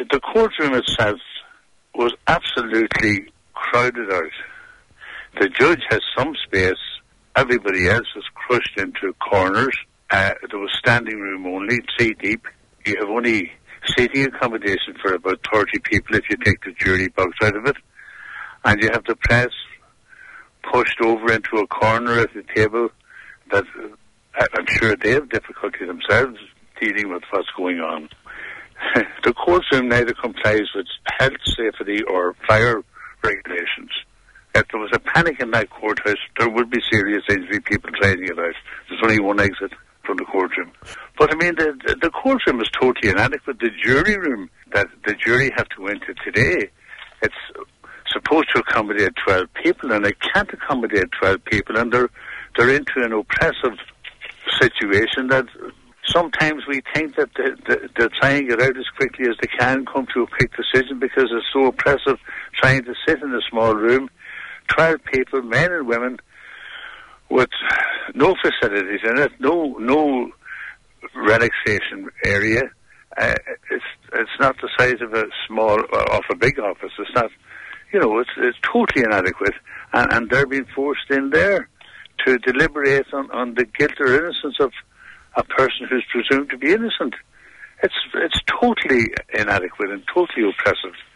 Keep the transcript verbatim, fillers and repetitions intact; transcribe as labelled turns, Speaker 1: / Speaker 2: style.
Speaker 1: the courtroom itself was absolutely crowded out. The judge has some space. Everybody else is crushed into corners. Uh, there was standing room only, three deep. You have only seating accommodation for about thirty people if you take the jury box out of it. And you have the press pushed over into a corner at the table that uh, I'm sure they have difficulty themselves dealing with what's going on. The courtroom neither complies with health, safety or fire regulations. If there was a panic in that courthouse, there would be serious injury, people trying to get out. There's only one exit from the courtroom. But I mean, the, the, the courtroom is totally inadequate. The jury room that the jury have to go into today, it's supposed to accommodate twelve people, and it can't accommodate twelve people, and they're, they're into an oppressive situation that sometimes we think that they're, they're trying to get out as quickly as they can, come to a quick decision, because it's so oppressive trying to sit in a small room, twelve people, men and women, with no facilities in it, no no relaxation area. Uh, it's it's not the size of a small of a big office. It's not, you know, it's it's totally inadequate, and, and they're being forced in there to deliberate on, on the guilt or innocence of a person who's presumed to be innocent. It's it's totally inadequate and totally oppressive.